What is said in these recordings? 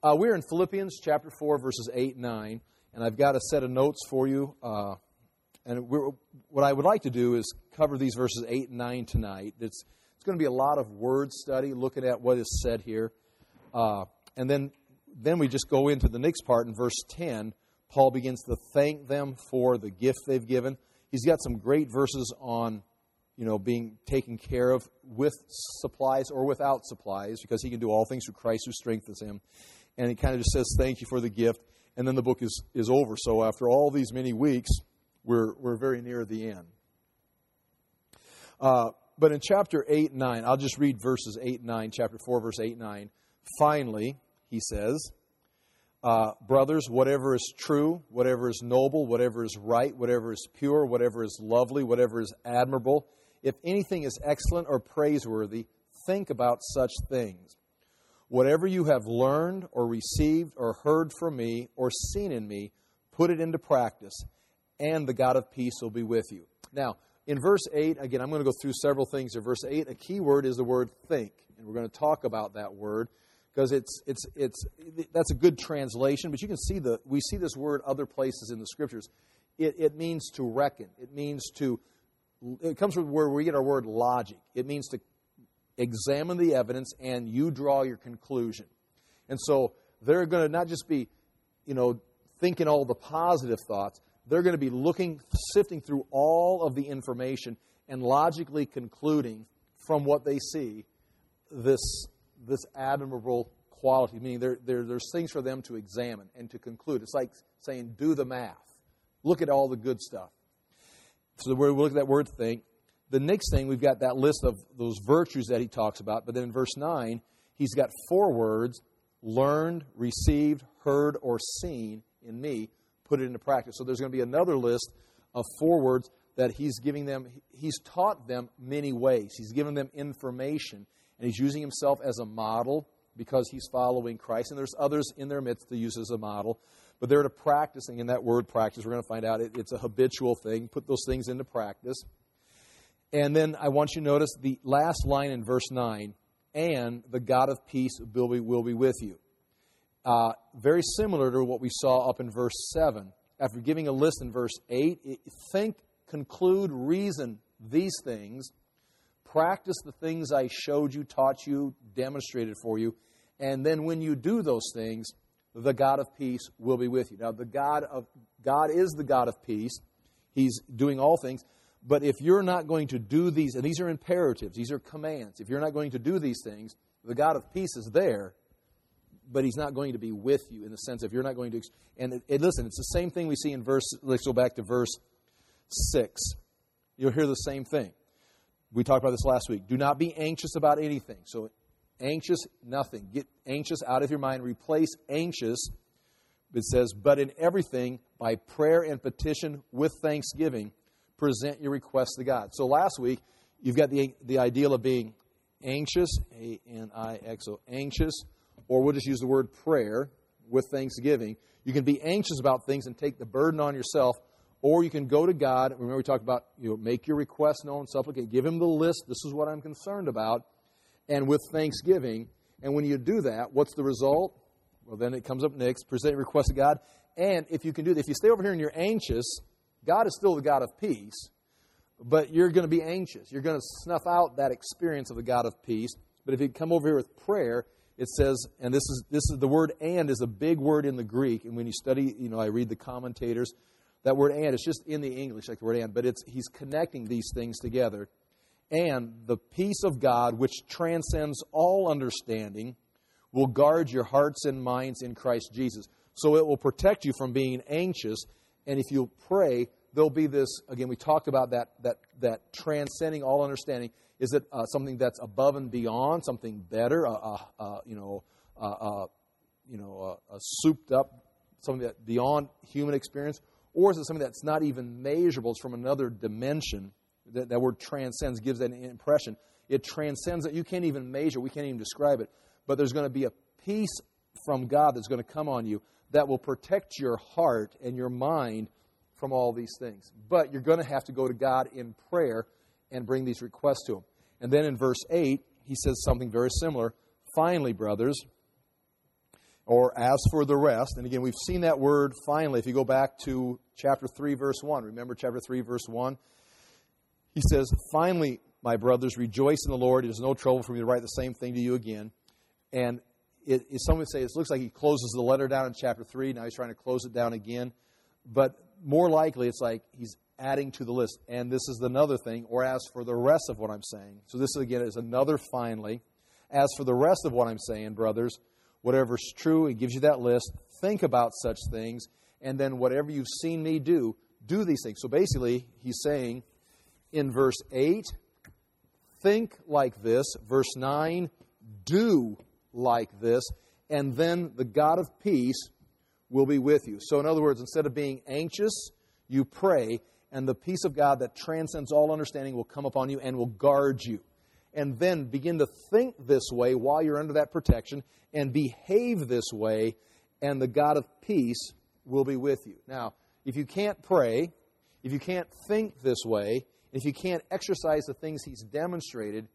We're in Philippians chapter 4, verses 8 and 9, and I've got a set of notes for you. What I would like to do is cover these verses 8 and 9 tonight. It's going to be a lot of word study, looking at what is said here. And then we just go into the next part in verse 10. Paul begins to thank them for the gift they've given. He's got some great verses on, being taken care of with supplies or without supplies, because he can do all things through Christ who strengthens him. And he kind of just says, thank you for the gift. And then the book is over. So after all these many weeks, we're very near the end. But in chapter 8 and 9, I'll just read verses 8 and 9, chapter 4, verse 8 and 9. Finally, he says, brothers, whatever is true, whatever is noble, whatever is right, whatever is pure, whatever is lovely, whatever is admirable, if anything is excellent or praiseworthy, think about such things. Whatever you have learned or received or heard from me or seen in me, put it into practice, and the God of peace will be with you. Now, in verse 8, again, I'm going to go through several things. In verse 8, a key word is the word think, and we're going to talk about that word, because that's a good translation, but you can see we see this word other places in the Scriptures. It means to reckon. It comes from where we get our word logic. It means to examine the evidence and you draw your conclusion. And so they're going to not just be, thinking all the positive thoughts. They're going to be sifting through all of the information and logically concluding from what they see this admirable quality, meaning there's things for them to examine and to conclude. It's like saying, do the math. Look at all the good stuff. So we look at that word think. The next thing, we've got that list of those virtues that he talks about. But then in verse 9, he's got 4 words: learned, received, heard, or seen in me. Put it into practice. So there's going to be another list of 4 words that he's giving them. He's taught them many ways. He's given them information. And he's using himself as a model because he's following Christ. And there's others in their midst to use as a model. But they're to practicing. In that word practice, we're going to find out it's a habitual thing. Put those things into practice. And then I want you to notice the last line in verse 9, and the God of peace will be with you. Very similar to what we saw up in verse 7. After giving a list in verse 8, think, conclude, reason these things. Practice the things I showed you, taught you, demonstrated for you. And then when you do those things, the God of peace will be with you. Now, God is the God of peace. He's doing all things. But if you're not going to do these, and these are imperatives, these are commands. If you're not going to do these things, the God of peace is there, but He's not going to be with you in the sense if you're not going to. And listen, it's the same thing we see in let's go back to verse 6. You'll hear the same thing. We talked about this last week. Do not be anxious about anything. So anxious, nothing. Get anxious out of your mind. Replace anxious. It says, but in everything, by prayer and petition with thanksgiving, present your requests to God. So last week, you've got the ideal of being anxious, A-N-I-X-O, anxious, or we'll just use the word prayer with thanksgiving. You can be anxious about things and take the burden on yourself, or you can go to God. Remember we talked about, make your requests known, supplicate, give Him the list. This is what I'm concerned about, and with thanksgiving. And when you do that, what's the result? Well, then it comes up next, present your request to God. And if you can do that, if you stay over here and you're anxious, God is still the God of peace, but you're going to be anxious. You're going to snuff out that experience of the God of peace. But if you come over here with prayer, it says, and this is the word "and" is a big word in the Greek. And when you study, I read the commentators, that word "and" is just in the English like the word "and," but he's connecting these things together. And the peace of God, which transcends all understanding, will guard your hearts and minds in Christ Jesus. So it will protect you from being anxious. And if you pray, there'll be this, again, we talked about that transcending all understanding. Is it something that's above and beyond, something better, a souped up, something that beyond human experience? Or is it something that's not even measurable? It's from another dimension. That word transcends gives that impression. It transcends it. You can't even measure. We can't even describe it. But there's going to be a peace from God that's going to come on you that will protect your heart and your mind from all these things. But you're going to have to go to God in prayer and bring these requests to Him. And then in verse 8, he says something very similar. Finally, brothers, or as for the rest. And again, we've seen that word finally. If you go back to chapter 3, verse 1. Remember chapter 3, verse 1? He says, finally, my brothers, rejoice in the Lord. It is no trouble for me to write the same thing to you again. And some would say it looks like he closes the letter down in chapter 3. Now he's trying to close it down again. But more likely, it's like he's adding to the list. And this is another thing, or as for the rest of what I'm saying. So this, again, is another finally. As for the rest of what I'm saying, brothers, whatever's true, it gives you that list. Think about such things. And then whatever you've seen me do, do these things. So basically, he's saying in verse 8, think like this. Verse 9, do like this. And then the God of peace will be with you. So in other words, instead of being anxious, you pray, and the peace of God that transcends all understanding will come upon you and will guard you. And then begin to think this way while you're under that protection and behave this way, and the God of peace will be with you. Now, if you can't pray, if you can't think this way, if you can't exercise the things he's demonstrated,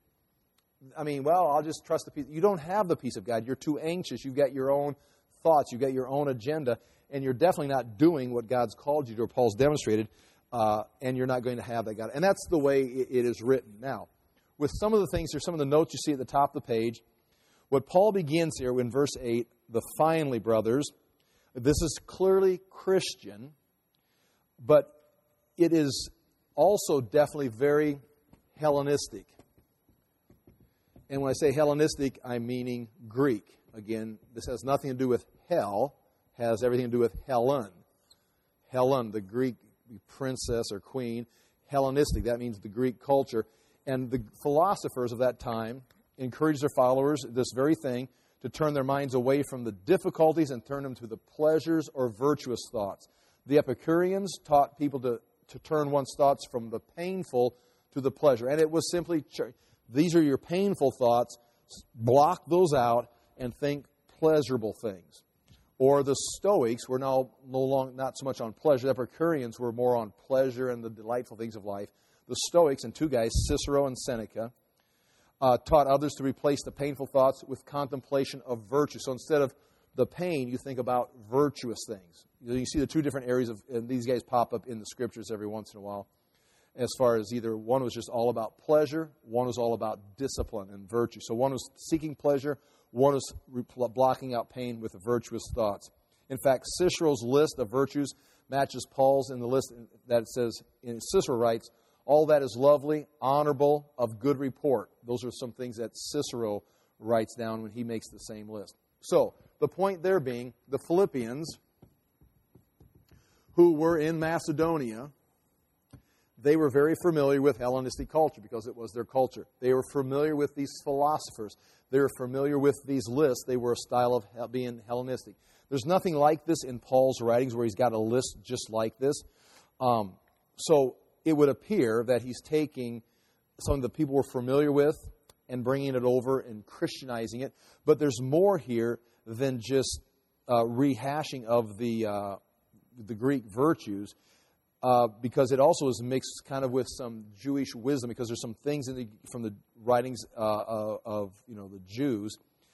I'll just trust the peace. You don't have the peace of God. You're too anxious. You've got your own thoughts. You've got your own agenda, and you're definitely not doing what God's called you to, or Paul's demonstrated, and you're not going to have that God. And that's the way it is written. Now, with some of the things, here's some of the notes you see at the top of the page. What Paul begins here in verse 8, the finally, brothers, this is clearly Christian, but it is also definitely very Hellenistic. And when I say Hellenistic, I'm meaning Greek. Again, this has nothing to do with hell, has everything to do with Helen. Helen, the Greek princess or queen. Hellenistic, that means the Greek culture. And the philosophers of that time encouraged their followers, this very thing, to turn their minds away from the difficulties and turn them to the pleasures or virtuous thoughts. The Epicureans taught people to turn one's thoughts from the painful to the pleasure. And it was simply, these are your painful thoughts, block those out and think pleasurable things. Or the Stoics were now not so much on pleasure. The Epicureans were more on pleasure and the delightful things of life. The Stoics, and two guys, Cicero and Seneca, taught others to replace the painful thoughts with contemplation of virtue. So instead of the pain, you think about virtuous things. You see the two different areas and these guys pop up in the Scriptures every once in a while, as far as either one was just all about pleasure, one was all about discipline and virtue. So one was seeking pleasure, one was blocking out pain with virtuous thoughts. In fact, Cicero's list of virtues matches Paul's in the list that it says, Cicero writes, all that is lovely, honorable, of good report. Those are some things that Cicero writes down when he makes the same list. So, the point there being, the Philippians, who were in Macedonia, they were very familiar with Hellenistic culture because it was their culture. They were familiar with these philosophers. They were familiar with these lists. They were a style of being Hellenistic. There's nothing like this in Paul's writings where he's got a list just like this. So it would appear that he's taking something that people were familiar with and bringing it over and Christianizing it. But there's more here than just rehashing of the Greek virtues, because it also is mixed kind of with some Jewish wisdom, because there's some things from the writings of the Jews.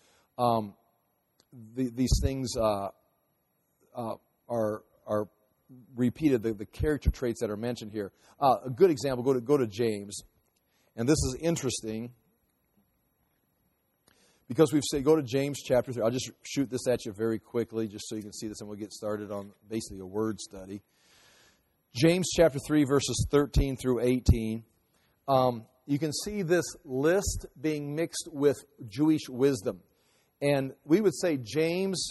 These things are repeated, the character traits that are mentioned here. A good example, go to James. And this is interesting because we've said, go to James chapter 3. I'll just shoot this at you very quickly just so you can see this, and we'll get started on basically a word study. James chapter 3, verses 13 through 18. You can see this list being mixed with Jewish wisdom. And we would say James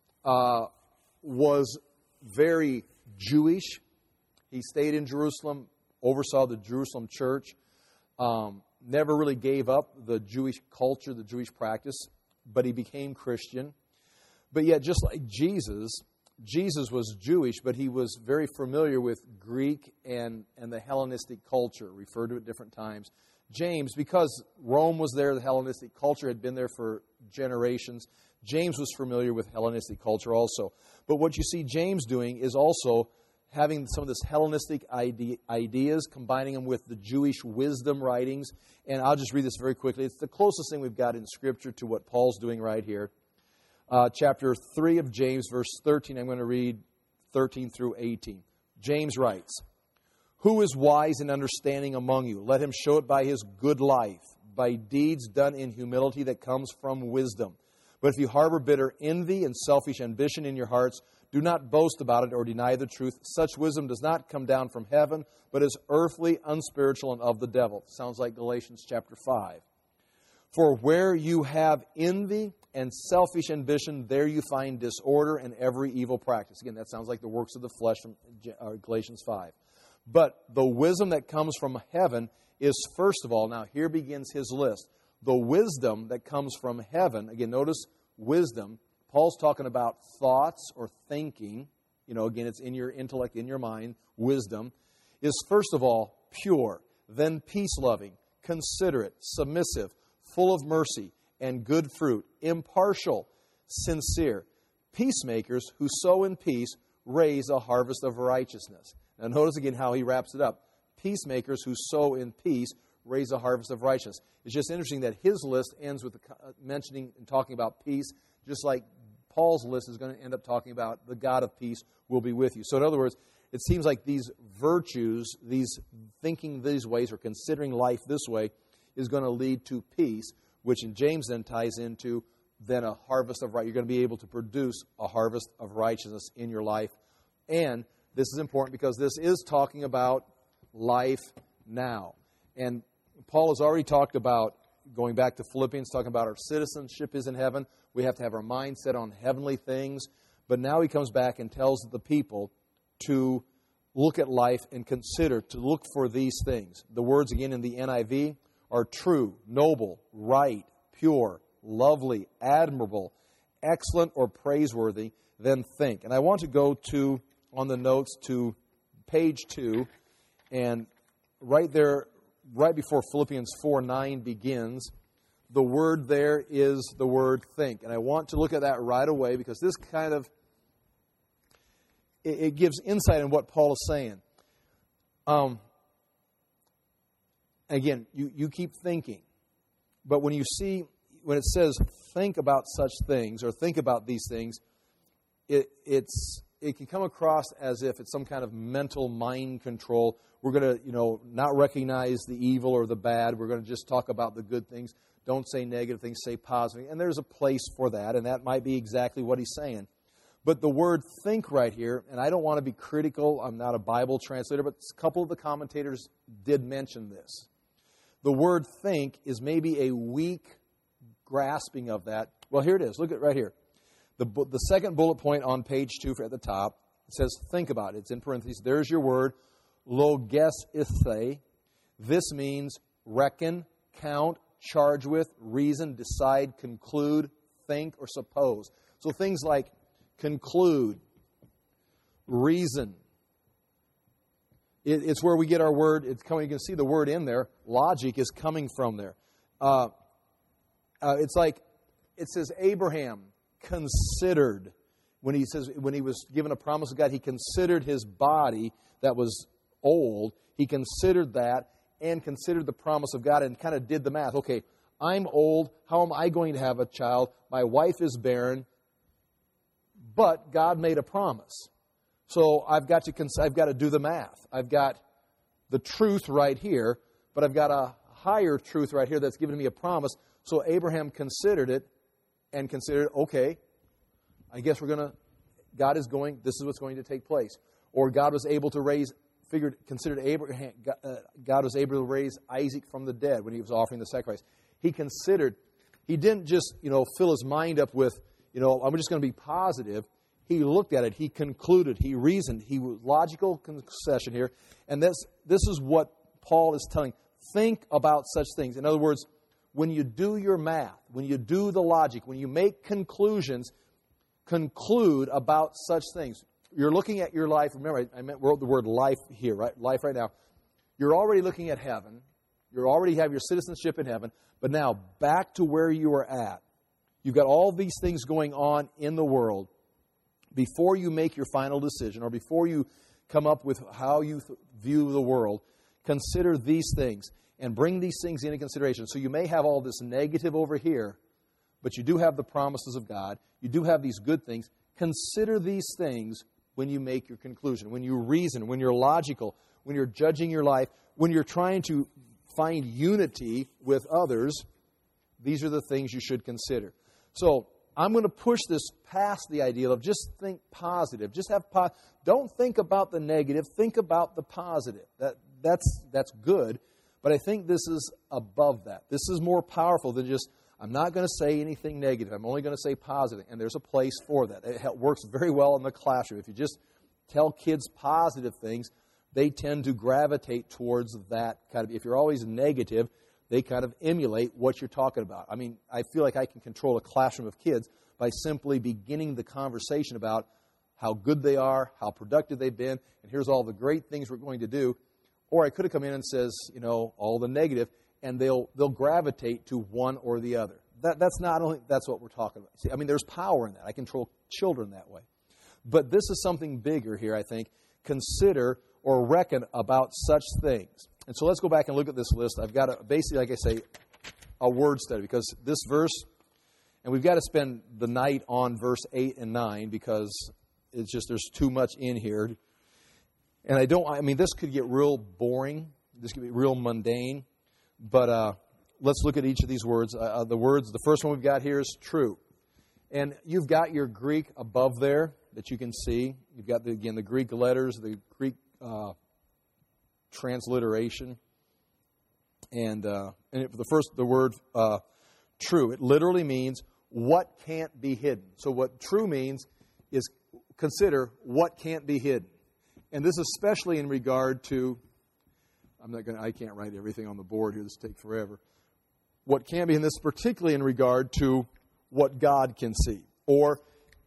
was very Jewish. He stayed in Jerusalem, oversaw the Jerusalem church, never really gave up the Jewish culture, the Jewish practice, but he became Christian. But yet, just like Jesus was Jewish, but he was very familiar with Greek and the Hellenistic culture, referred to at different times. James, because Rome was there, the Hellenistic culture had been there for generations, James was familiar with Hellenistic culture also. But what you see James doing is also having some of this Hellenistic ideas, combining them with the Jewish wisdom writings. And I'll just read this very quickly. It's the closest thing we've got in Scripture to what Paul's doing right here. chapter 3 of James, verse 13. I'm going to read 13 through 18. James writes, "Who is wise and understanding among you? Let him show it by his good life, by deeds done in humility that comes from wisdom. But if you harbor bitter envy and selfish ambition in your hearts, do not boast about it or deny the truth. Such wisdom does not come down from heaven, but is earthly, unspiritual, and of the devil." Sounds like Galatians chapter 5. "For where you have envy and selfish ambition, there you find disorder and every evil practice." Again, that sounds like the works of the flesh from Galatians 5. "But the wisdom that comes from heaven is first of all," now here begins his list, "the wisdom that comes from heaven." Again, notice wisdom. Paul's talking about thoughts or thinking. Again, it's in your intellect, in your mind. Wisdom is first of all pure, then peace-loving, considerate, submissive, full of mercy and good fruit, impartial, sincere. Peacemakers who sow in peace raise a harvest of righteousness. Now notice again how he wraps it up. Peacemakers who sow in peace raise a harvest of righteousness. It's just interesting that his list ends with mentioning and talking about peace, just like Paul's list is going to end up talking about the God of peace will be with you. So in other words, it seems like these virtues, these thinking these ways or considering life this way is going to lead to peace, which in James then ties into then a harvest of right. You're going to be able to produce a harvest of righteousness in your life. And this is important because this is talking about life now. And Paul has already talked about, going back to Philippians, talking about our citizenship is in heaven. We have to have our mind set on heavenly things. But now he comes back and tells the people to look at life and consider, to look for these things. The words again in the NIV are true, noble, right, pure, lovely, admirable, excellent, or praiseworthy. Then think. And I want to go to, on the notes, to page 2. And right there, right before Philippians 4:9 begins, the word there is the word think. And I want to look at that right away because this kind of, it gives insight in what Paul is saying. Again, you keep thinking. But when it says think about such things or think about these things, it can come across as if it's some kind of mental mind control. We're going to, not recognize the evil or the bad. We're going to just talk about the good things. Don't say negative things, say positive. And there's a place for that, and that might be exactly what he's saying. But the word think right here, and I don't want to be critical. I'm not a Bible translator, but a couple of the commentators did mention this. The word think is maybe a weak grasping of that. Well, here it is. Look at right here. The second bullet point on page 2 at the top, it says think about it. It's in parentheses. There's your word, logesithe. This means reckon, count, charge with, reason, decide, conclude, think, or suppose. So things like conclude, reason. It's where we get our word. It's coming. You can see the word in there. Logic is coming from there. It's like it says Abraham considered when he was given a promise of God. He considered his body that was old. He considered that and considered the promise of God and kind of did the math. Okay, I'm old. How am I going to have a child? My wife is barren. But God made a promise. So I've got to do the math. I've got the truth right here, but I've got a higher truth right here that's given me a promise. So Abraham considered it and considered, okay, I guess God is going, this is what's going to take place. Or God was able to considered Abraham, God was able to raise Isaac from the dead when he was offering the sacrifice. He didn't just, fill his mind up with, I'm just going to be positive. He looked at it. He concluded. He reasoned. He was logical concession here. And this is what Paul is telling. Think about such things. In other words, when you do your math, when you do the logic, when you make conclusions, conclude about such things. You're looking at your life. Remember, I wrote the word life here, right? Life right now. You're already looking at heaven. You already have your citizenship in heaven. But now, back to where you were at. You've got all these things going on in the world. Before you make your final decision or before you come up with how you view the world, consider these things and bring these things into consideration. So you may have all this negative over here, but you do have the promises of God. You do have these good things. Consider these things when you make your conclusion, when you reason, when you're logical, when you're judging your life, when you're trying to find unity with others. These are the things you should consider. So I'm going to push this past the ideal of just think positive. Just have don't think about the negative. Think about the positive. That's good. But I think this is above that. This is more powerful than just, I'm not going to say anything negative. I'm only going to say positive. And there's a place for that. It works very well in the classroom. If you just tell kids positive things, they tend to gravitate towards that kind of. If you're always negative, they kind of emulate what you're talking about. I mean, I feel like I can control a classroom of kids by simply beginning the conversation about how good they are, how productive they've been, and here's all the great things we're going to do. Or I could have come in and says, all the negative, and they'll gravitate to one or the other. That's what we're talking about. See, I mean, there's power in that. I control children that way. But this is something bigger here, I think. Consider or reckon about such things. And so let's go back and look at this list. I've got basically, like I say, a word study, because this verse, and we've got to spend the night on verse 8 and 9 because it's just there's too much in here. And this could get real boring. This could be real mundane. But let's look at each of these words. The first one we've got here is true. And you've got your Greek above there that you can see. You've got, the Greek letters, the Greek transliteration. And the word true, it literally means what can't be hidden. So what true means is consider what can't be hidden. And this is especially in regard to, I can't write everything on the board here, this will take forever. What can be, and this particularly in regard to what God can see, or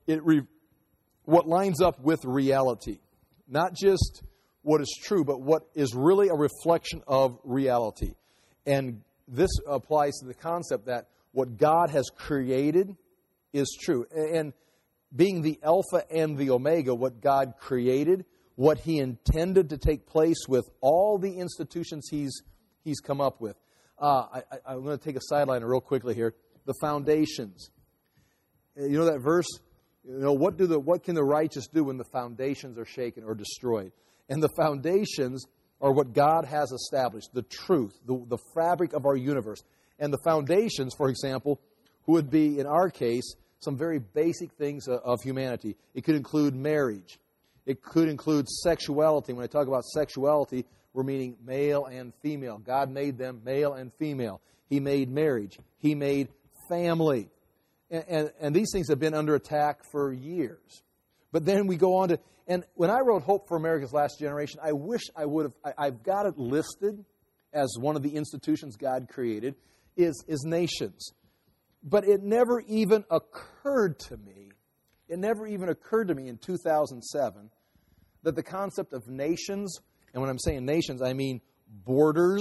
what lines up with reality. Not just what is true, but what is really a reflection of reality. And this applies to the concept that what God has created is true. And being the Alpha and the Omega, what God created, what He intended to take place with all the institutions He's come up with. I'm going to take a sideline real quickly here. The foundations. You know that verse? What can the righteous do when the foundations are shaken or destroyed? And the foundations are what God has established, the truth, the fabric of our universe. And the foundations, for example, would be, in our case, some very basic things of humanity. It could include marriage. It could include sexuality. When I talk about sexuality, we're meaning male and female. God made them male and female. He made marriage. He made family. And these things have been under attack for years. But then we go on to, and when I wrote Hope for America's Last Generation, I wish I would have, I've got it listed as one of the institutions God created, is nations. But it never even occurred to me in 2007 that the concept of nations, and when I'm saying nations, I mean borders,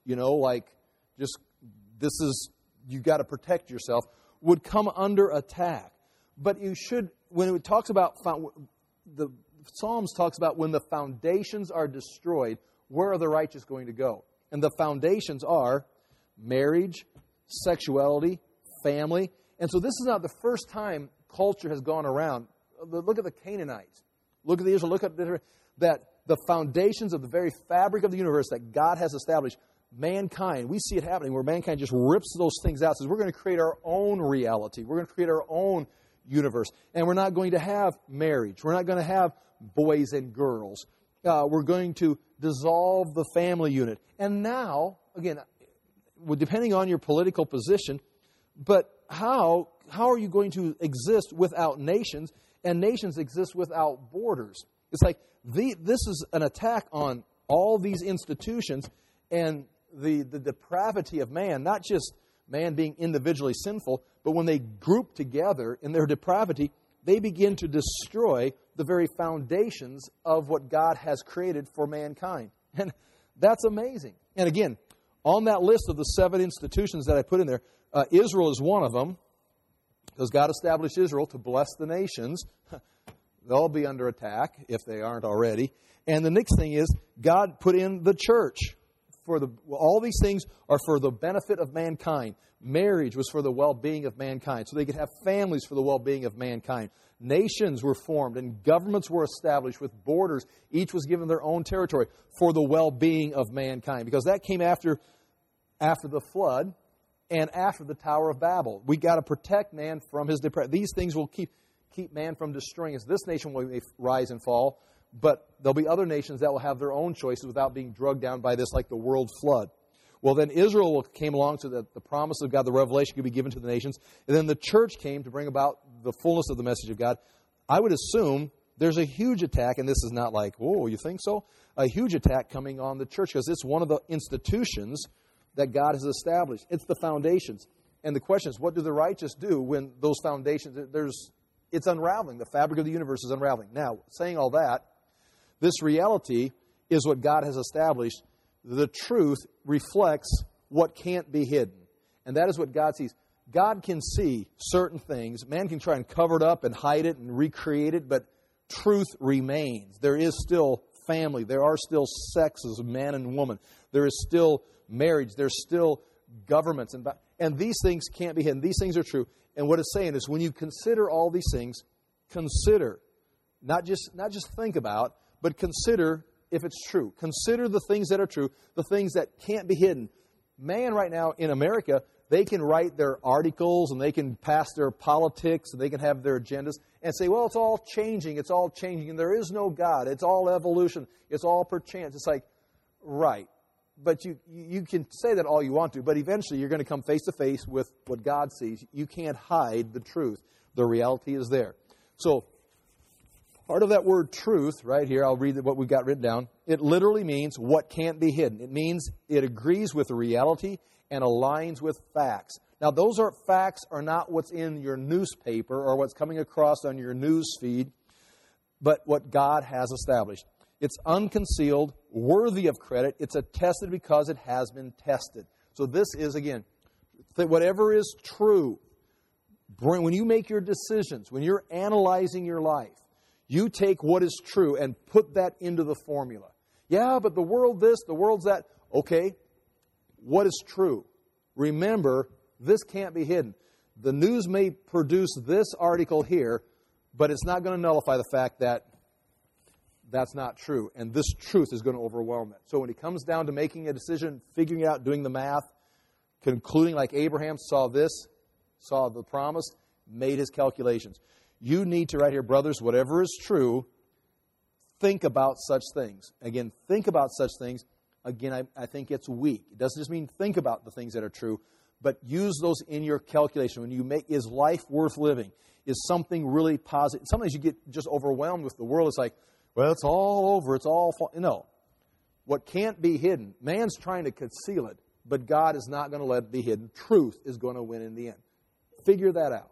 you've got to protect yourself, would come under attack. But you should, when it talks about, the Psalms talks about when the foundations are destroyed, where are the righteous going to go? And the foundations are marriage, sexuality, family. And so this is not the first time culture has gone around. Look at the Canaanites. Look at the Israel. Look at that the foundations of the very fabric of the universe that God has established. Mankind, we see it happening where mankind just rips those things out. Says we're going to create our own reality. We're going to create our own universe. And we're not going to have marriage. We're not going to have boys and girls. We're going to dissolve the family unit. And now, again, depending on your political position, but how are you going to exist without nations? And nations exist without borders. It's like this is an attack on all these institutions and the depravity of man, not just man being individually sinful, but when they group together in their depravity, they begin to destroy the very foundations of what God has created for mankind. And that's amazing. And again, on that list of the 7 institutions that I put in there, Israel is one of them, because God established Israel to bless the nations. They'll be under attack if they aren't already. And the next thing is God put in the church all these things are for the benefit of mankind. Marriage was for the well-being of mankind, so they could have families for the well-being of mankind. Nations were formed and governments were established with borders. Each was given their own territory for the well-being of mankind, because that came after the flood and after the Tower of Babel. We got to protect man from his depravity. These things will keep man from destroying us. This nation will rise and fall, but there'll be other nations that will have their own choices without being drugged down by this, like the world flood. Well, then Israel came along so that the promise of God, the revelation, could be given to the nations. And then the church came to bring about the fullness of the message of God. I would assume there's a huge attack, and this is not like, oh, you think so? A huge attack coming on the church, because it's one of the institutions that God has established. It's the foundations. And the question is, what do the righteous do when those foundations, it's unraveling. The fabric of the universe is unraveling. Now, saying all that, this reality is what God has established. The truth reflects what can't be hidden. And that is what God sees. God can see certain things. Man can try and cover it up and hide it and recreate it, but truth remains. There is still family. There are still sexes, man and woman. There is still marriage. There's still governments. And these things can't be hidden. These things are true. And what it's saying is, when you consider all these things, consider, not just think about, but consider if it's true. Consider the things that are true, the things that can't be hidden. Man right now in America, they can write their articles and they can pass their politics and they can have their agendas and say, well, it's all changing, and there is no God, it's all evolution, it's all perchance. It's like, right. But you can say that all you want to, but eventually you're going to come face to face with what God sees. You can't hide the truth. The reality is there. So, part of that word truth, right here, I'll read what we've got written down. It literally means what can't be hidden. It means it agrees with reality and aligns with facts. Now, those facts are not what's in your newspaper or what's coming across on your news feed, but what God has established. It's unconcealed, worthy of credit. It's attested because it has been tested. So this is, again, whatever is true, when you make your decisions, when you're analyzing your life, you take what is true and put that into the formula. Yeah, but the world this, the world's that. Okay, what is true? Remember, this can't be hidden. The news may produce this article here, but it's not going to nullify the fact that that's not true. And this truth is going to overwhelm it. So when it comes down to making a decision, figuring out, doing the math, concluding like Abraham saw the promise, made his calculations. You need to, right here, brothers, whatever is true, think about such things. Again, think about such things. Again, I think it's weak. It doesn't just mean think about the things that are true, but use those in your calculation. When you make, is life worth living? Is something really positive? Sometimes you get just overwhelmed with the world. It's like, well, it's all over. It's all... No. What can't be hidden, man's trying to conceal it, but God is not going to let it be hidden. Truth is going to win in the end. Figure that out.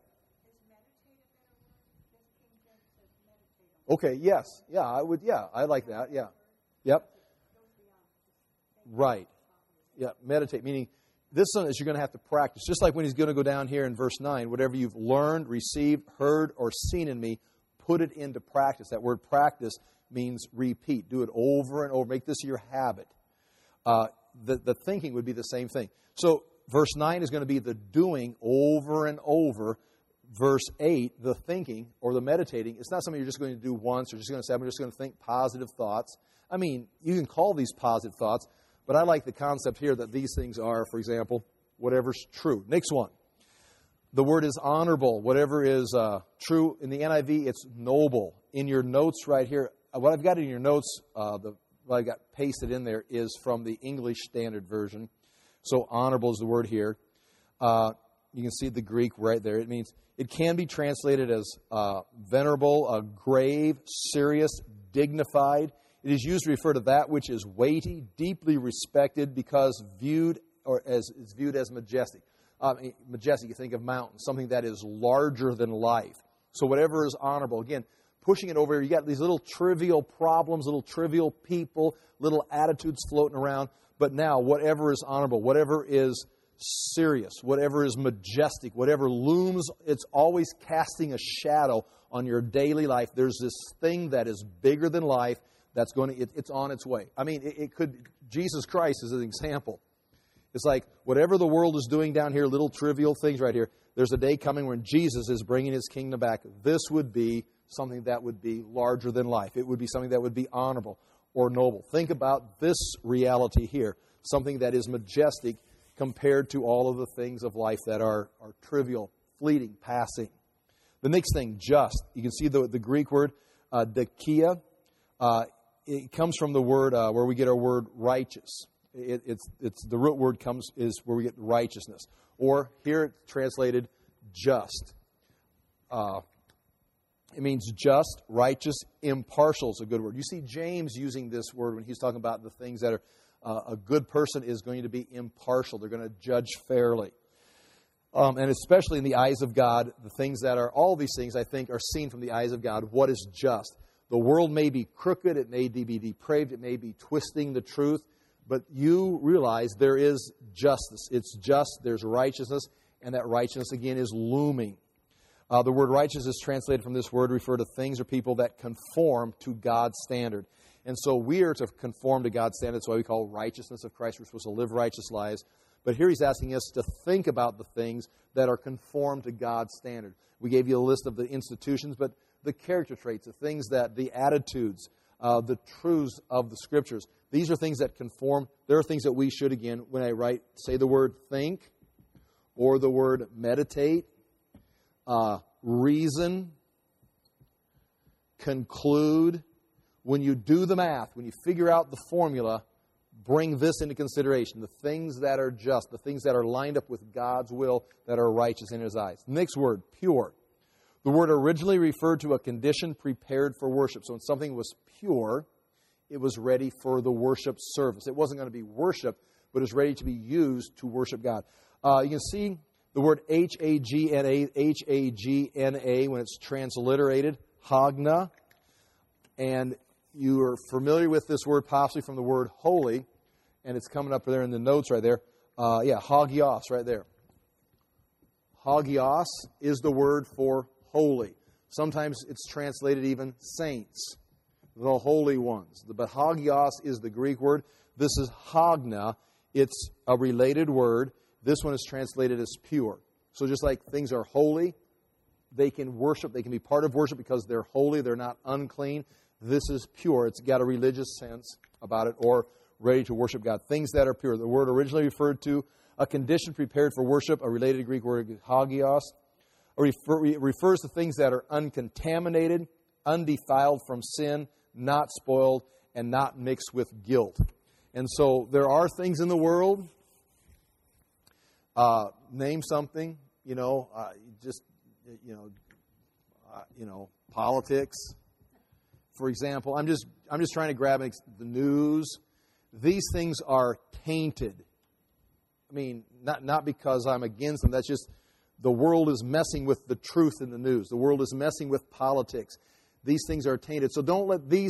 Okay, yes. Yeah, I would. Yeah, I like that. Yeah. Yep. Right. Yeah, meditate. Meaning, this one is you're going to have to practice. Just like when he's going to go down here in verse 9, whatever you've learned, received, heard, or seen in me, put it into practice. That word practice means repeat. Do it over and over. Make this your habit. The thinking would be the same thing. So, verse 9 is going to be the doing over and over. Verse 8, the thinking or the meditating, it's not something you're just going to do once or just going to say, I'm just going to think positive thoughts. I mean, you can call these positive thoughts, but I like the concept here that these things are, for example, whatever's true. Next one. The word is honorable. Whatever is true. In the NIV, it's noble. In your notes right here, what I've got in your notes, what I got pasted in there is from the English Standard Version. So honorable is the word here. You can see the Greek right there. It means, it can be translated as venerable, grave, serious, dignified. It is used to refer to that which is weighty, deeply respected, because viewed as majestic. Majestic, you think of mountains, something that is larger than life. So whatever is honorable. Again, pushing it over here, you got these little trivial problems, little trivial people, little attitudes floating around. But now, whatever is honorable, whatever is serious, whatever is majestic, whatever looms, it's always casting a shadow on your daily life. There's this thing that is bigger than life That's going to, it's on its way. I mean, it could, Jesus Christ is an example. It's like whatever the world is doing down here, little trivial things right here, there's a day coming when Jesus is bringing His kingdom back. This would be something that would be larger than life. It would be something that would be honorable or noble. Think about this reality here, something that is majestic compared to all of the things of life that are trivial, fleeting, passing. The next thing, just. You can see the Greek word, dikia. It comes from the word where we get our word righteous. It's the root word is where we get righteousness. Or here it's translated just. It means just, righteous, impartial is a good word. You see James using this word when he's talking about the things that are a good person is going to be impartial. They're going to judge fairly. And especially in the eyes of God, the things that are, all these things I think are seen from the eyes of God. What is just? The world may be crooked, it may be depraved, it may be twisting the truth, but you realize there is justice. It's just, there's righteousness, and that righteousness again is looming. The word righteous is translated from this word, refer to things or people that conform to God's standard. And so we are to conform to God's standard. That's why we call righteousness of Christ. We're supposed to live righteous lives. But here he's asking us to think about the things that are conformed to God's standard. We gave you a list of the institutions, but the character traits, the things that, the attitudes, the truths of the Scriptures. These are things that conform. There are things that we should, again, when I say the word think or the word meditate, reason, conclude. When you do the math, when you figure out the formula, bring this into consideration. The things that are just, the things that are lined up with God's will, that are righteous in His eyes. Next word, pure. The word originally referred to a condition prepared for worship. So when something was pure, it was ready for the worship service. It wasn't going to be worship, but it was ready to be used to worship God. You can see the word H-A-G-N-A, H-A-G-N-A, when it's transliterated, hagna. And you are familiar with this word possibly from the word holy, and it's coming up there in the notes right there. Hagios right there. Hagios is the word for holy. Sometimes it's translated even saints, the holy ones. But hagios is the Greek word. This is hagna. It's a related word. This one is translated as pure. So just like things are holy, they can worship, they can be part of worship because they're holy, they're not unclean. This is pure. It's got a religious sense about it, or ready to worship God. Things that are pure. The word originally referred to a condition prepared for worship, a related Greek word, hagios. It refers to things that are uncontaminated, undefiled from sin, not spoiled, and not mixed with guilt. And so there are things in the world. Name something, politics. For example, I'm just trying to grab the news. These things are tainted. I mean, not because I'm against them. That's just the world is messing with the truth in the news. The world is messing with politics. These things are tainted. So don't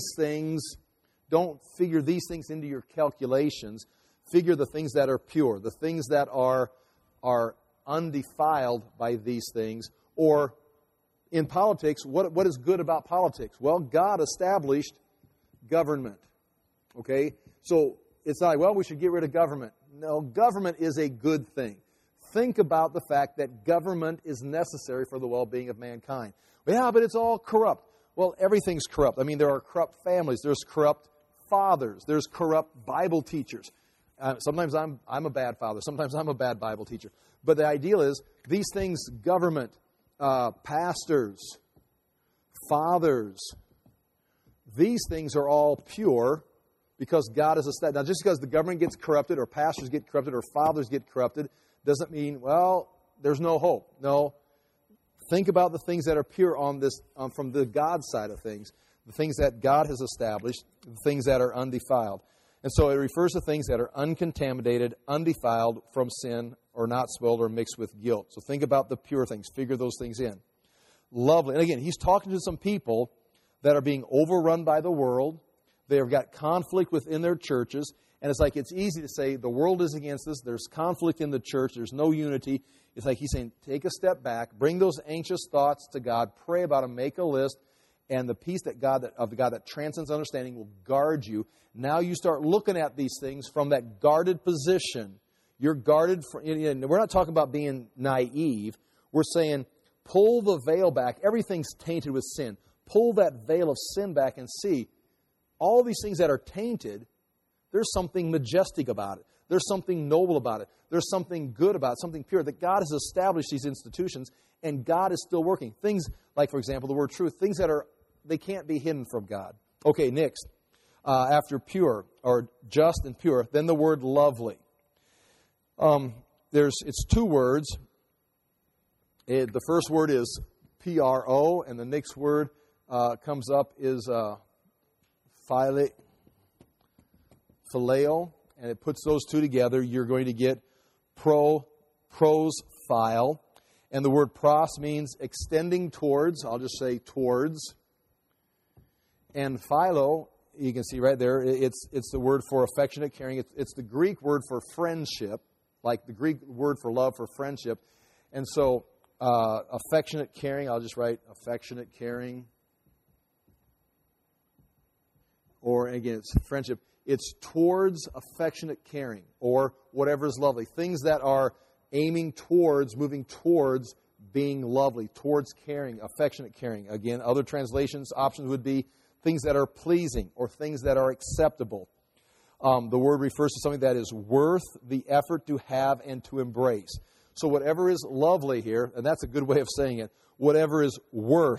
figure these things into your calculations. Figure the things that are pure, the things that are undefiled by these things. Or in politics, what is good about politics? Well, God established government. Okay? So it's not like, well, we should get rid of government. No, government is a good thing. Think about the fact that government is necessary for the well-being of mankind. Yeah, but it's all corrupt. Well, everything's corrupt. I mean, there are corrupt families. There's corrupt fathers. There's corrupt Bible teachers. Sometimes I'm a bad father. Sometimes I'm a bad Bible teacher. But the ideal is these things, government, pastors, fathers, these things are all pure because God is established. Now, just because the government gets corrupted or pastors get corrupted or fathers get corrupted doesn't mean, well, there's no hope. No. Think about the things that are pure from the God side of things, the things that God has established, the things that are undefiled. And so it refers to things that are uncontaminated, undefiled from sin, or not spoiled or mixed with guilt. So think about the pure things. Figure those things in. Lovely. And again, he's talking to some people that are being overrun by the world. They have got conflict within their churches. And it's like it's easy to say the world is against us. There's conflict in the church. There's no unity. It's like he's saying take a step back. Bring those anxious thoughts to God. Pray about them. Make a list. and the peace of the God that transcends understanding will guard you. Now you start looking at these things from that guarded position. You're guarded. We're not talking about being naive. We're saying pull the veil back. Everything's tainted with sin. Pull that veil of sin back and see all these things that are tainted. There's something majestic about it. There's something noble about it. There's something good about it, something pure. That God has established these institutions, and God is still working. Things like, for example, the word truth, things that they can't be hidden from God. Okay, next. After pure, or just and pure, then the word lovely. It's two words. The first word is P-R-O, and the next word comes up is phileo, and it puts those two together. You're going to get pros, phile, and the word pros means extending towards. I'll just say towards. And philo, you can see right there, it's the word for affectionate, caring. It's the Greek word for friendship, like the Greek word for love, for friendship. And so affectionate, caring, I'll just write affectionate, caring. Or again, it's friendship. It's towards affectionate, caring, or whatever is lovely. Things that are aiming towards, moving towards being lovely, towards caring, affectionate, caring. Again, other translations, options would be things that are pleasing or things that are acceptable. The word refers to something that is worth the effort to have and to embrace. So whatever is lovely here, and that's a good way of saying it, whatever is worth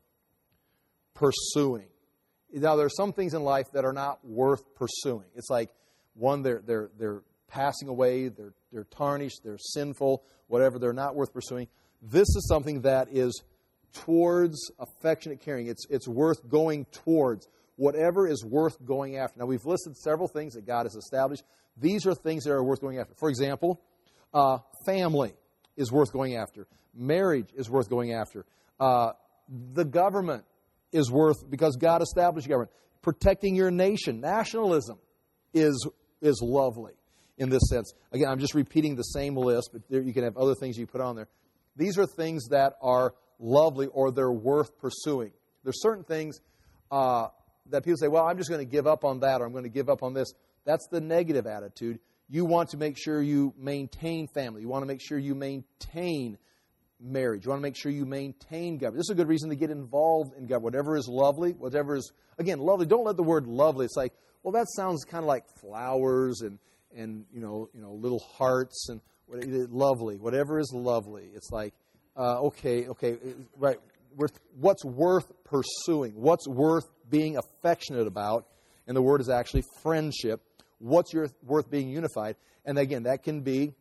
pursuing. Now, there are some things in life that are not worth pursuing. It's like, one, they're passing away, they're tarnished, they're sinful, whatever, they're not worth pursuing. This is something that is towards affectionate caring. It's worth going towards. Whatever is worth going after. Now, we've listed several things that God has established. These are things that are worth going after. For example, family is worth going after. Marriage is worth going after. The government is worth, because God established government. Protecting your nation, nationalism, is lovely in this sense. Again, I'm just repeating the same list, but you can have other things you put on there. These are things that are lovely, or they're worth pursuing. There's certain things that people say, well, I'm just going to give up on that, or I'm going to give up on this. That's the negative attitude. You want to make sure you maintain family. You want to make sure you maintain marriage. You want to make sure you maintain government. This is a good reason to get involved in government. Whatever is lovely, whatever is, again, lovely. Don't let the word lovely. It's like, well, that sounds kind of like flowers and little hearts and lovely. Whatever is lovely. It's like, okay, right. What's worth pursuing? What's worth being affectionate about? And the word is actually friendship. What's worth being unified? And again, that can be,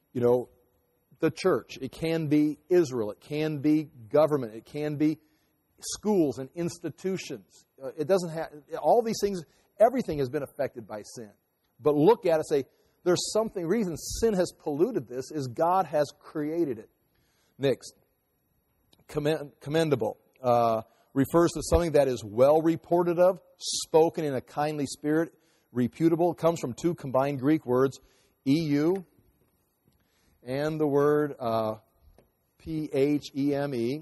the church. It can be Israel. It can be government. It can be schools and institutions. It doesn't have, all these things, everything has been affected by sin. But look at it and say, there's something, reason sin has polluted this is God has created it. Next, commendable refers to something that is well reported of, spoken in a kindly spirit, reputable. It comes from two combined Greek words, EU, and the word P-H-E-M-E,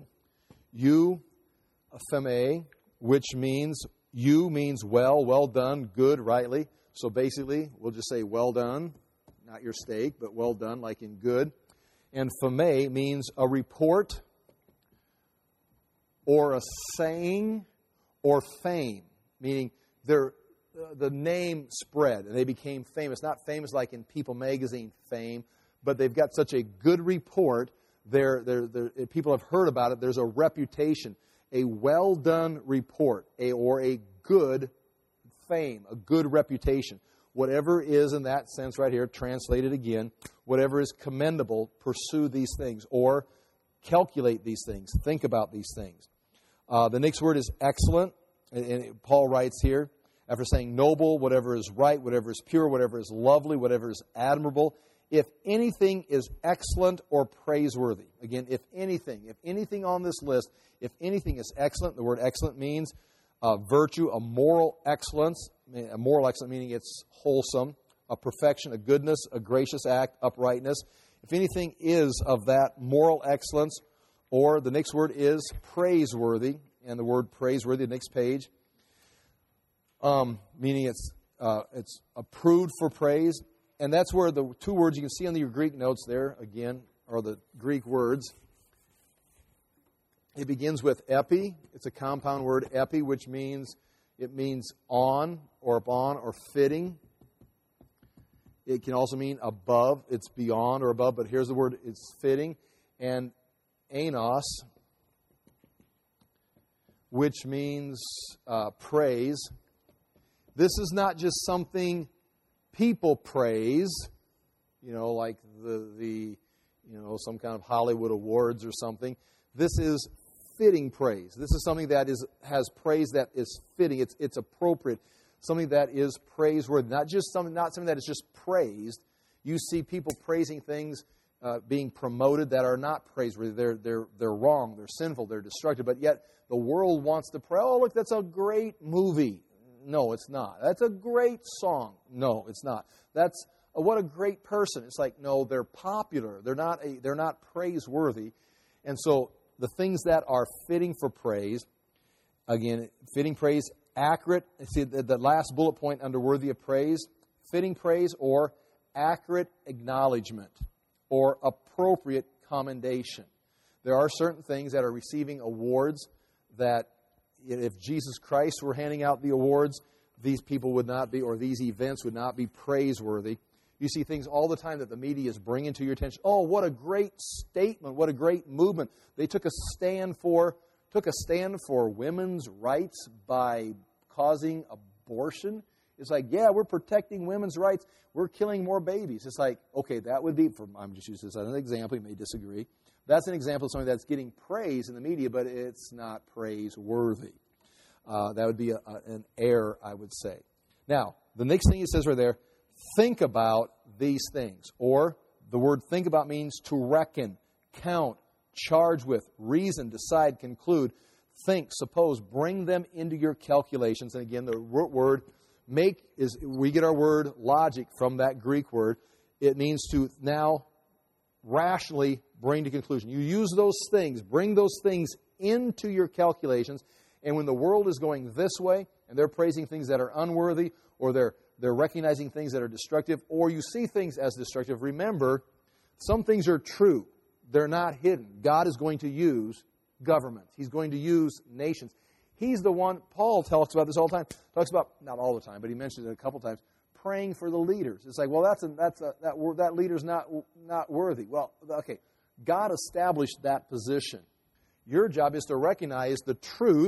eupheme, which means, well done, good, rightly. So basically, we'll just say well done, not your steak, but well done, like in good. And pheme means a report or a saying or fame, meaning the name spread and they became famous. Not famous like in People magazine fame, but they've got such a good report. People have heard about it. There's a reputation, a well-done report, or a good fame, a good reputation. Whatever is in that sense right here, translated again, whatever is commendable, pursue these things, or calculate these things, think about these things. The next word is excellent, and Paul writes here, after saying noble, whatever is right, whatever is pure, whatever is lovely, whatever is admirable, if anything is excellent or praiseworthy. Again, if anything on this list, if anything is excellent, the word excellent means virtue, a moral excellence meaning it's wholesome, a perfection, a goodness, a gracious act, uprightness. If anything is of that moral excellence, or the next word is praiseworthy, and the word praiseworthy, the next page, meaning it's approved for praise. And that's where the two words you can see on your Greek notes there, again, are the Greek words. It begins with epi. It's a compound word, epi, which means on or upon or fitting. It can also mean above. It's beyond or above, but here's the word, it's fitting. And anos, which means praise. This is not just something people praise, like the some kind of Hollywood awards or something. This is fitting praise. This is something that has praise that is fitting. It's appropriate. Something that is praiseworthy. Not something that is just praised. You see people praising things being promoted that are not praiseworthy. They're wrong. They're sinful. They're destructive. But yet the world wants to praise. Oh, look, that's a great movie. No, it's not. That's a great song. No, it's not. That's what a great person. It's like, no, they're popular. They're not praiseworthy. And so the things that are fitting for praise, again, fitting praise, accurate. See the last bullet point under worthy of praise, fitting praise or accurate acknowledgement or appropriate commendation. There are certain things that are receiving awards that if Jesus Christ were handing out the awards, these people would not be, or these events would not be praiseworthy. You see things all the time that the media is bringing to your attention. Oh, what a great statement. What a great movement. They took a stand for women's rights by causing abortion. It's like, yeah, we're protecting women's rights. We're killing more babies. It's like, okay, that would be, I'm just using this as an example. You may disagree. That's an example of something that's getting praise in the media, but it's not praiseworthy. That would be an error, I would say. Now, the next thing he says right there, think about these things. Or the word think about means to reckon, count, charge with, reason, decide, conclude, think, suppose, bring them into your calculations. And again, the word we get our word logic from that Greek word. It means to now rationally bring to conclusion. You use those things, bring those things into your calculations, and when the world is going this way, and they're praising things that are unworthy, or they're recognizing things that are destructive, or you see things as destructive, remember, some things are true. They're not hidden. God is going to use governments. He's going to use nations. He's the one, Paul talks about this all the time, talks about, not all the time, but he mentions it a couple times, praying for the leaders. It's like, well, that leader's not worthy. Well, okay, God established that position. Your job is to recognize the truth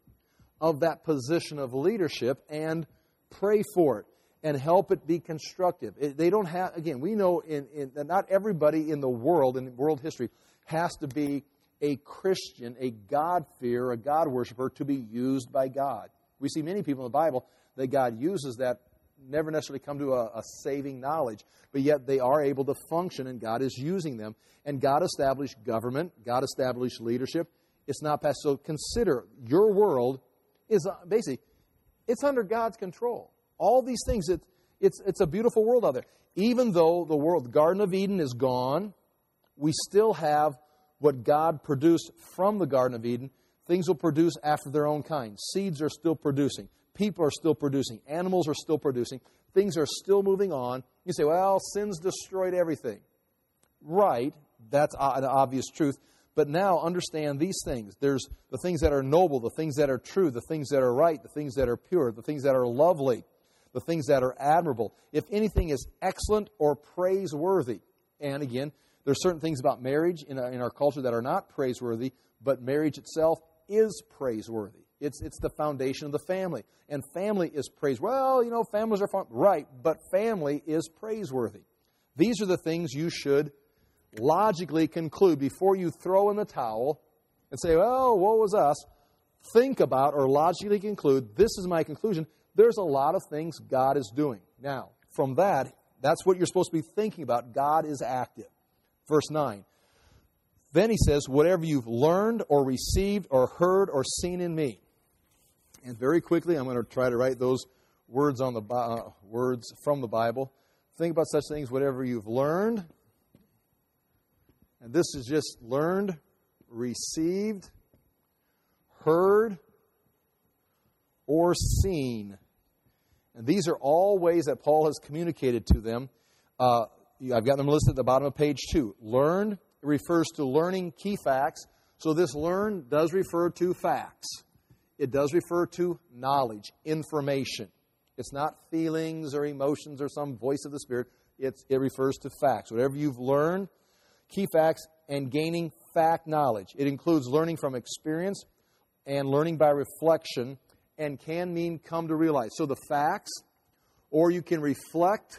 of that position of leadership and pray for it and help it be constructive. They don't have, again, we know that not everybody in the world, in world history, has to be a Christian, a God-fearer, a God worshiper to be used by God. We see many people in the Bible that God uses that never necessarily come to a saving knowledge, but yet they are able to function, and God is using them. And God established government. God established leadership. It's not past. So consider your world is basically, it's under God's control. All these things, it's a beautiful world out there. Even though the Garden of Eden is gone, we still have what God produced from the Garden of Eden. Things will produce after their own kind. Seeds are still producing. People are still producing. Animals are still producing. Things are still moving on. You say, well, sin's destroyed everything. Right, that's an obvious truth. But now understand these things. There's the things that are noble, the things that are true, the things that are right, the things that are pure, the things that are lovely, the things that are admirable. If anything is excellent or praiseworthy. And again, there's certain things about marriage in our culture that are not praiseworthy, but marriage itself is praiseworthy. It's the foundation of the family. And family is praiseworthy. Well, families are fun. Right, but family is praiseworthy. These are the things you should logically conclude before you throw in the towel and say, well, woe is us. Think about or logically conclude, this is my conclusion. There's a lot of things God is doing. Now, from that's what you're supposed to be thinking about. God is active. Verse 9. Then he says, whatever you've learned or received or heard or seen in me. And very quickly, I'm going to try to write those words on the words from the Bible. Think about such things, whatever you've learned. And this is just learned, received, heard, or seen. And these are all ways that Paul has communicated to them. I've got them listed at the bottom of page 2. Learned refers to learning key facts. So this learn does refer to facts. It does refer to knowledge, information. It's not feelings or emotions or some voice of the Spirit. It refers to facts. Whatever you've learned, key facts, and gaining fact knowledge. It includes learning from experience and learning by reflection, and can mean come to realize. So the facts, or you can reflect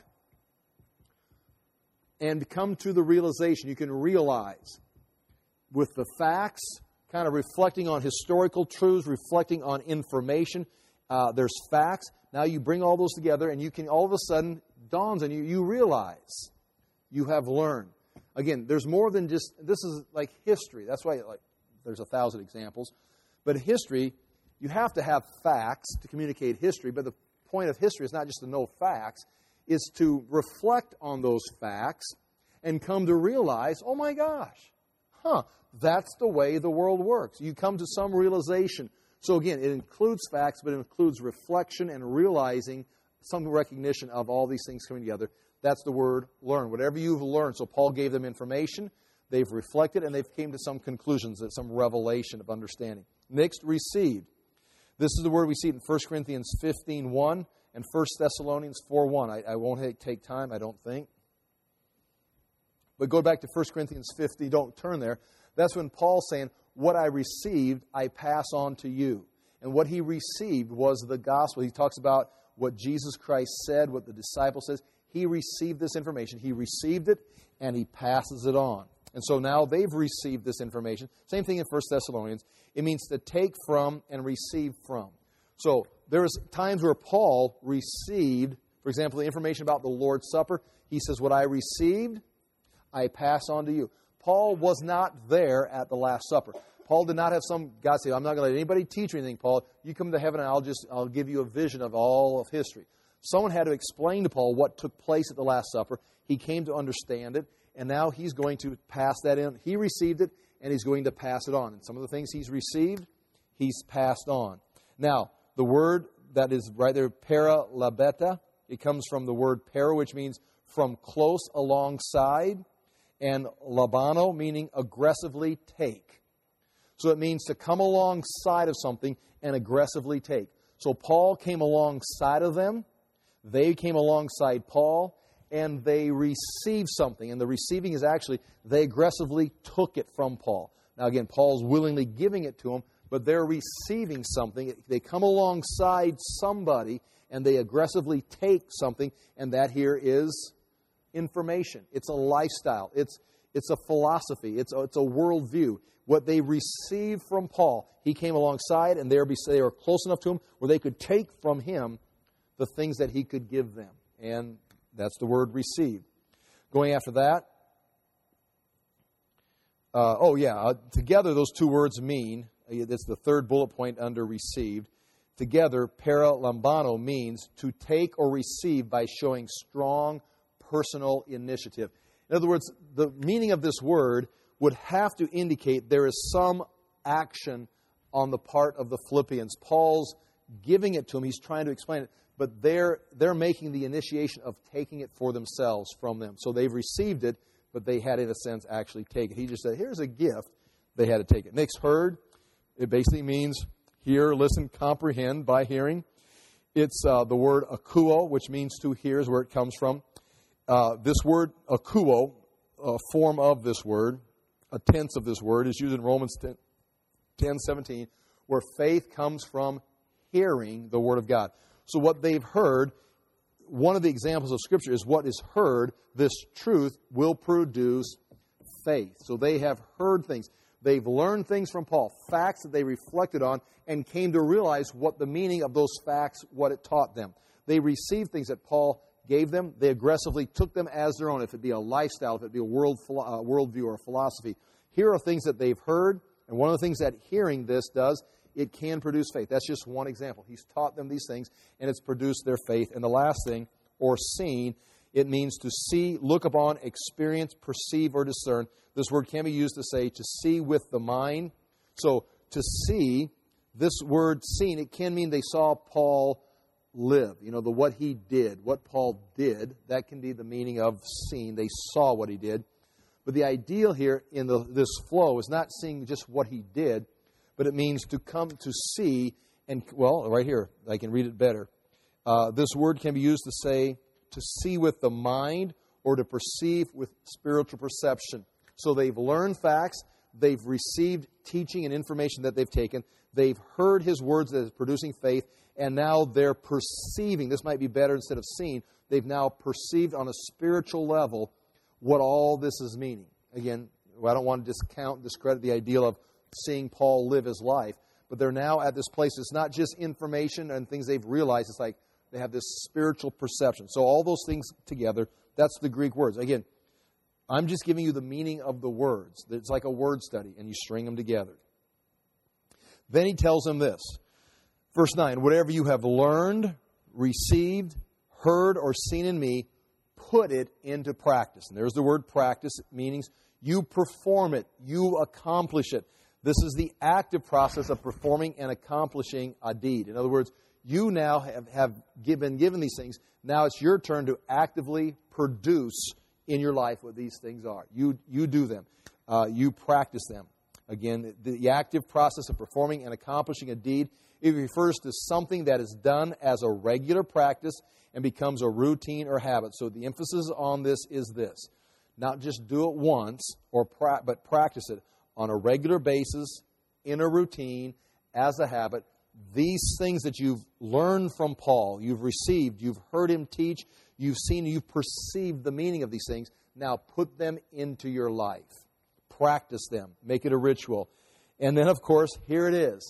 and come to the realization. You can realize with the facts, kind of reflecting on historical truths, reflecting on information. There's facts. Now you bring all those together, and you can all of a sudden dawns on you. You realize you have learned. Again, there's more than just, this is like history. That's why there's 1,000 examples. But history, you have to have facts to communicate history. But the point of history is not just to know facts. It's to reflect on those facts and come to realize, oh my gosh, that's the way the world works. You come to some realization. So again, it includes facts, but it includes reflection and realizing some recognition of all these things coming together. That's the word learn. Whatever you've learned. So Paul gave them information. They've reflected, and they've came to some conclusions, some revelation of understanding. Next, received. This is the word we see in 1 Corinthians 15:1 and 1 Thessalonians 4:1. I won't take time, I don't think. But go back to 1 Corinthians 15. Don't turn there. That's when Paul's saying, what I received, I pass on to you. And what he received was the gospel. He talks about what Jesus Christ said, what the disciple says. He received this information. He received it, and he passes it on. And so now they've received this information. Same thing in 1 Thessalonians. It means to take from and receive from. So there's times where Paul received, for example, the information about the Lord's Supper. He says, what I received, I pass on to you. Paul was not there at the Last Supper. Paul did not have some God say, I'm not going to let anybody teach you anything, Paul. You come to heaven and I'll give you a vision of all of history. Someone had to explain to Paul what took place at the Last Supper. He came to understand it, and now he's going to pass that in. He received it, and he's going to pass it on. And some of the things he's received, he's passed on. Now, the word that is right there, paralabeta, it comes from the word para, which means from close alongside, and labano, meaning aggressively take. So it means to come alongside of something and aggressively take. So Paul came alongside of them. They came alongside Paul, and they received something. And the receiving is actually, they aggressively took it from Paul. Now again, Paul's willingly giving it to them, but they're receiving something. They come alongside somebody, and they aggressively take something, and that here is information. It's a lifestyle. It's a philosophy. It's a worldview. What they received from Paul, he came alongside, and they were close enough to him where they could take from him the things that he could give them. And that's the word received. Going after that, together those two words mean, that's the third bullet point under received. Together, paralambano means to take or receive by showing strong personal initiative. In other words, the meaning of this word would have to indicate there is some action on the part of the Philippians. Paul's giving it to them. He's trying to explain it. But they're making the initiation of taking it for themselves from them. So they've received it, but they had, in a sense, actually take it. He just said, here's a gift. They had to take it. Next, heard. It basically means hear, listen, comprehend by hearing. It's the word akuo, which means to hear is where it comes from. This word akuo, a form of this word, a tense of this word, is used in Romans 10:17, where faith comes from hearing the Word of God. So what they've heard, one of the examples of Scripture is what is heard, this truth will produce faith. So they have heard things. They've learned things from Paul, facts that they reflected on and came to realize what the meaning of those facts, what it taught them. They received things that Paul gave them. They aggressively took them as their own, if it be a lifestyle, if it be a worldview or a philosophy. Here are things that they've heard, and one of the things that hearing this does, it can produce faith. That's just one example. He's taught them these things, and it's produced their faith. And the last thing, or seen, it means to see, look upon, experience, perceive, or discern. This word can be used to say to see with the mind. So to see, this word seen, it can mean they saw Paul live. You know, what he did, what Paul did, that can be the meaning of seen. They saw what he did. But the ideal here in this flow is not seeing just what he did, but it means to come to see, and, well, right here, I can read it better. This word can be used to say, to see with the mind or to perceive with spiritual perception. So they've learned facts, they've received teaching and information that they've taken, they've heard his words that is producing faith, and now they're perceiving. This might be better instead of seeing. They've now perceived on a spiritual level what all this is meaning. Again, I don't want to discredit the ideal of seeing Paul live his life, but they're now at this place. It's not just information and things they've realized. It's like they have this spiritual perception. So all those things together, that's the Greek words. Again, I'm just giving you the meaning of the words. It's like a word study, and you string them together. Then he tells them this. Verse 9, whatever you have learned, received, heard, or seen in me, put it into practice. And there's the word practice. It means you perform it. You accomplish it. This is the active process of performing and accomplishing a deed. In other words, you now have been given these things. Now it's your turn to actively produce in your life what these things are. You do them. You practice them. Again, the active process of performing and accomplishing a deed, it refers to something that is done as a regular practice and becomes a routine or habit. So the emphasis on this is this. Not just do it once, but practice it on a regular basis, in a routine, as a habit. These things that you've learned from Paul, you've received, you've heard him teach, you've seen, you've perceived the meaning of these things. Now put them into your life. Practice them. Make it a ritual. And then, of course, here it is.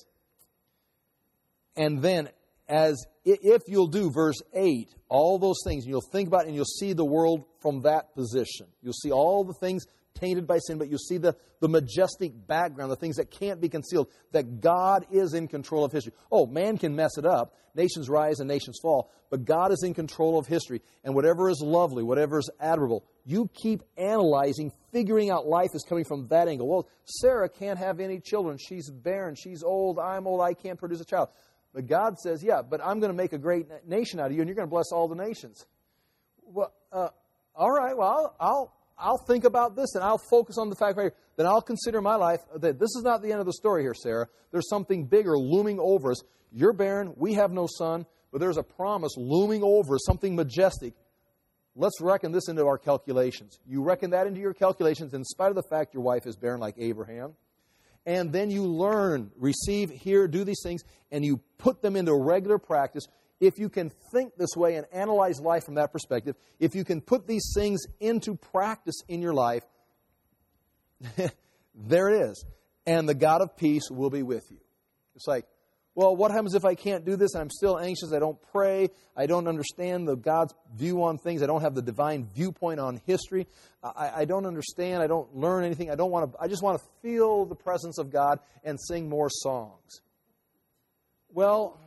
And then, if you'll do verse 8, all those things, and you'll think about it, and you'll see the world from that position. You'll see all the things tainted by sin, but you'll see the majestic background, the things that can't be concealed, that God is in control of history. Oh, man can mess it up. Nations rise and nations fall. But God is in control of history. And whatever is lovely, whatever is admirable, you keep analyzing, figuring out life is coming from that angle. Well, Sarah can't have any children. She's barren. She's old. I'm old. I can't produce a child. But God says, yeah, but I'm going to make a great nation out of you, and you're going to bless all the nations. Well, all right, well, I'll think about this, and I'll focus on the fact right here. Then I'll consider my life that this is not the end of the story here, Sarah. There's something bigger looming over us. You're barren. We have no son. But there's a promise looming over us, something majestic. Let's reckon this into our calculations. You reckon that into your calculations in spite of the fact your wife is barren like Abraham. And then you learn, receive, hear, do these things, and you put them into regular practice. If you can think this way and analyze life from that perspective, if you can put these things into practice in your life, there it is. And the God of peace will be with you. It's like, well, what happens if I can't do this? I'm still anxious. I don't pray. I don't understand God's view on things. I don't have the divine viewpoint on history. I don't understand. I don't learn anything. I just want to feel the presence of God and sing more songs. Well,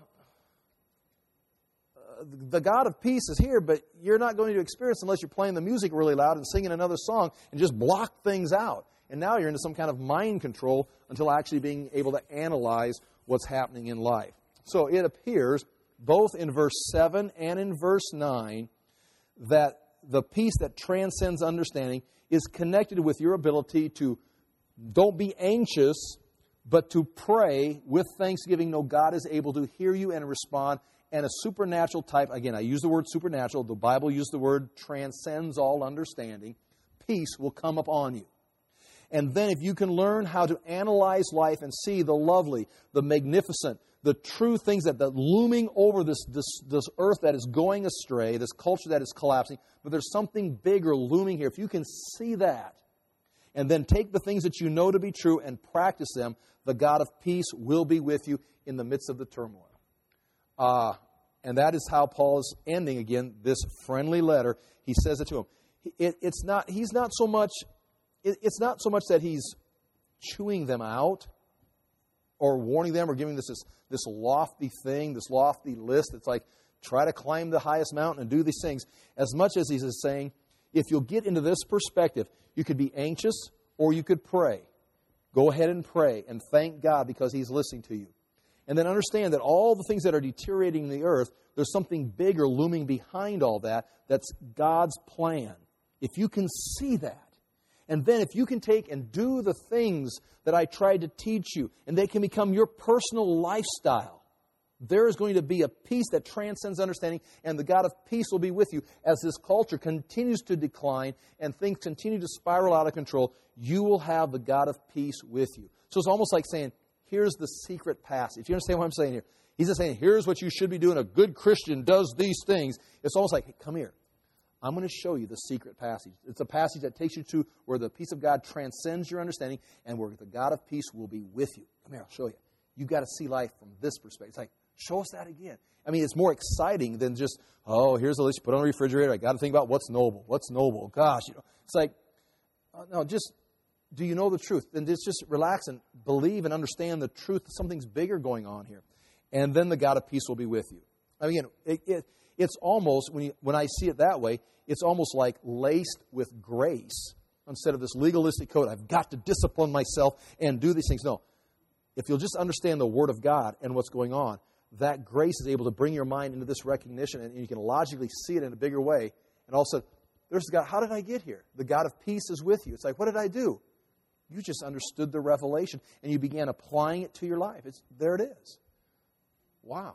the God of peace is here, but you're not going to experience unless you're playing the music really loud and singing another song and just block things out. And now you're into some kind of mind control until actually being able to analyze what's happening in life. So it appears, both in verse 7 and in verse 9, that the peace that transcends understanding is connected with your ability to don't be anxious, but to pray with thanksgiving. No, God is able to hear you and respond. And a supernatural type, again, I use the word supernatural. The Bible used the word transcends all understanding. Peace will come upon you. And then if you can learn how to analyze life and see the lovely, the magnificent, the true things that looming over this earth that is going astray, this culture that is collapsing, but there's something bigger looming here. If you can see that, and then take the things that you know to be true and practice them, the God of peace will be with you in the midst of the turmoil. And that is how Paul is ending, again, this friendly letter. He says it to him. It's not so much that he's chewing them out or warning them or giving this lofty thing, this lofty list. It's like, try to climb the highest mountain and do these things. As much as he's saying, if you'll get into this perspective, you could be anxious or you could pray. Go ahead and pray and thank God because he's listening to you. And then understand that all the things that are deteriorating in the earth, there's something bigger looming behind all that. That's God's plan. If you can see that, and then if you can take and do the things that I tried to teach you, and they can become your personal lifestyle, there is going to be a peace that transcends understanding, and the God of peace will be with you. As this culture continues to decline and things continue to spiral out of control, you will have the God of peace with you. So it's almost like saying, here's the secret passage. You understand what I'm saying here? He's not saying, here's what you should be doing. A good Christian does these things. It's almost like, hey, come here. I'm going to show you the secret passage. It's a passage that takes you to where the peace of God transcends your understanding and where the God of peace will be with you. Come here, I'll show you. You've got to see life from this perspective. It's like, show us that again. I mean, it's more exciting than just, oh, here's the list, put on the refrigerator. I got to think about what's noble. What's noble? Gosh, it's like, no, just, do you know the truth? Then just relax and believe and understand the truth that something's bigger going on here. And then the God of peace will be with you. I mean, it's almost, when I see it that way, it's almost like laced with grace instead of this legalistic code. I've got to discipline myself and do these things. No. If you'll just understand the Word of God and what's going on, that grace is able to bring your mind into this recognition, and you can logically see it in a bigger way. And all of a sudden, there's God. How did I get here? The God of peace is with you. It's like, what did I do? You just understood the revelation, and you began applying it to your life. There it is. Wow.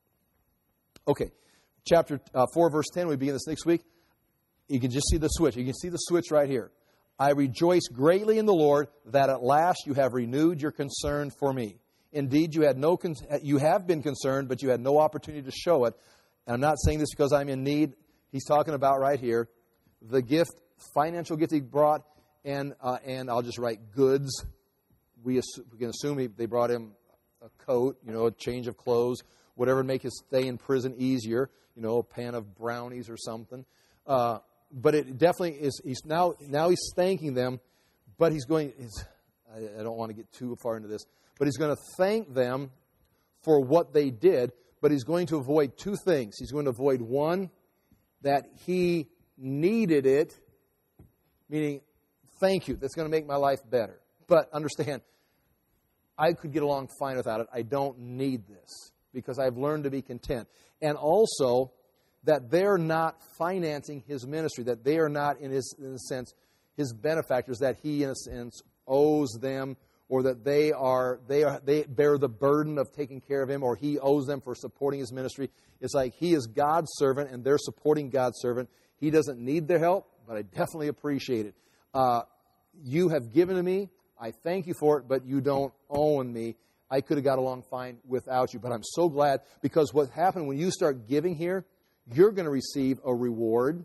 Okay, chapter 4, verse 10, we begin this next week. You can just see the switch. You can see the switch right here. I rejoice greatly in the Lord that at last you have renewed your concern for me. Indeed, you have been concerned, but you had no opportunity to show it. And I'm not saying this because I'm in need. He's talking about right here the gift, financial gift he brought, and I'll just write goods. We can assume they brought him a coat, a change of clothes, whatever would make his stay in prison easier, a pan of brownies or something. But it definitely is. Now he's thanking them, but he's going. I don't want to get too far into this, but he's going to thank them for what they did. But he's going to avoid two things. He's going to avoid one, that he needed it, meaning thank you. That's going to make my life better. But understand, I could get along fine without it. I don't need this because I've learned to be content. And also, that they're not financing his ministry, that they are not, in a sense, his benefactors, that he, in a sense, owes them, or that they bear the burden of taking care of him, or he owes them for supporting his ministry. It's like he is God's servant, and they're supporting God's servant. He doesn't need their help, but I definitely appreciate it. You have given to me. I thank you for it, but you don't own me. I could have got along fine without you, but I'm so glad, because what happened when you start giving here, you're going to receive a reward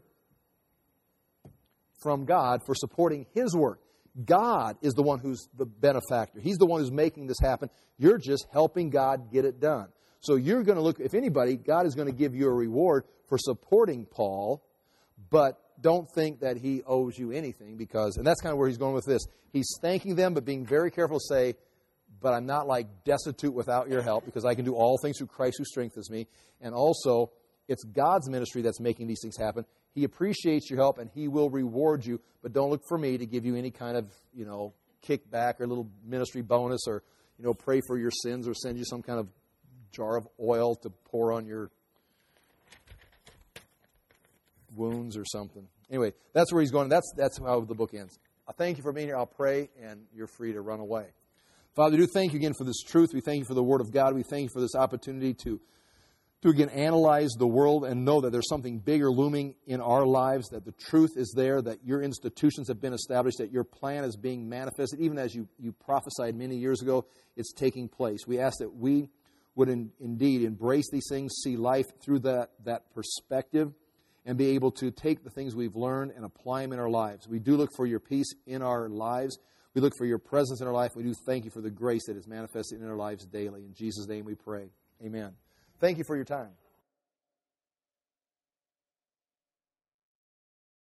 from God for supporting His work. God is the one who's the benefactor. He's the one who's making this happen. You're just helping God get it done. So you're going to look, if anybody, God is going to give you a reward for supporting Paul, but don't think that he owes you anything, because, and that's kind of where he's going with this. He's thanking them, but being very careful to say, but I'm not like destitute without your help, because I can do all things through Christ who strengthens me. And also, it's God's ministry that's making these things happen. He appreciates your help, and He will reward you. But don't look for me to give you any kind of, kickback or little ministry bonus, or, pray for your sins, or send you some kind of jar of oil to pour on your wounds or something. Anyway, that's where he's going. That's how the book ends. I thank you for being here. I'll pray, and you're free to run away. Father, we do thank you again for this truth. We thank you for the Word of God. We thank you for this opportunity to again analyze the world and know that there's something bigger looming in our lives, that the truth is there, that your institutions have been established, that your plan is being manifested. Even as you prophesied many years ago, it's taking place. We ask that we would indeed embrace these things, see life through that perspective, and be able to take the things we've learned and apply them in our lives. We do look for your peace in our lives. We look for your presence in our life. We do thank you for the grace that is manifested in our lives daily. In Jesus' name we pray. Amen. Thank you for your time.